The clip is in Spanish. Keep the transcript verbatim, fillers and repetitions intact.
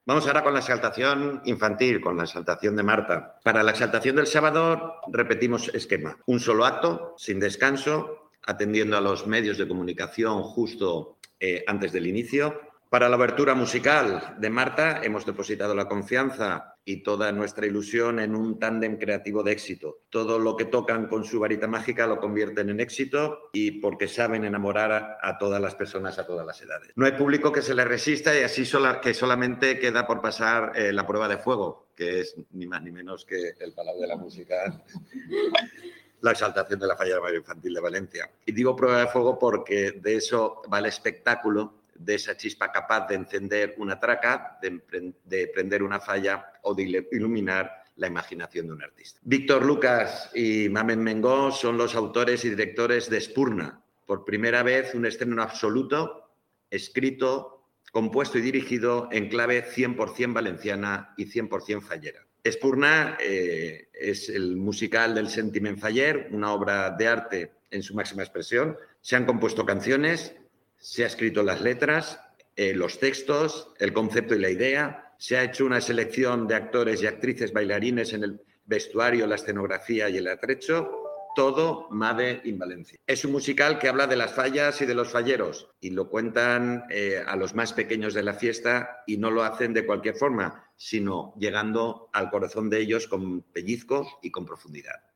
Vamos ahora con la exaltación infantil, con la exaltación de Marta. Para la exaltación del sábado repetimos esquema. Un solo acto, sin descanso, atendiendo a los medios de comunicación justo eh, antes del inicio. Para la abertura musical de Marta hemos depositado la confianza y toda nuestra ilusión en un tándem creativo de éxito. Todo lo que tocan con su varita mágica lo convierten en éxito y porque saben enamorar a, a todas las personas a todas las edades. No hay público que se le resista y así sola, que solamente queda por pasar eh, la prueba de fuego, que es ni más ni menos que el Palau de la Música. La exaltación de la Falla Mayor Infantil de Valencia. Y digo prueba de fuego porque de eso va el espectáculo, de esa chispa capaz de encender una traca, de, de prender una falla o de iluminar la imaginación de un artista. Víctor Lucas y Mamen Mengó son los autores y directores de Espurna. Por primera vez un estreno absoluto, escrito, compuesto y dirigido en clave cien por cien valenciana y cien por cien fallera. Espurna eh, es el musical del Sentiment Faller, una obra de arte en su máxima expresión. Se han compuesto canciones, se ha escrito las letras, eh, los textos, el concepto y la idea. Se ha hecho una selección de actores y actrices bailarines en el vestuario, la escenografía y el atrecho. Todo Made in Valencia. Es un musical que habla de las fallas y de los falleros y lo cuentan eh, a los más pequeños de la fiesta y no lo hacen de cualquier forma, sino llegando al corazón de ellos con pellizco y con profundidad.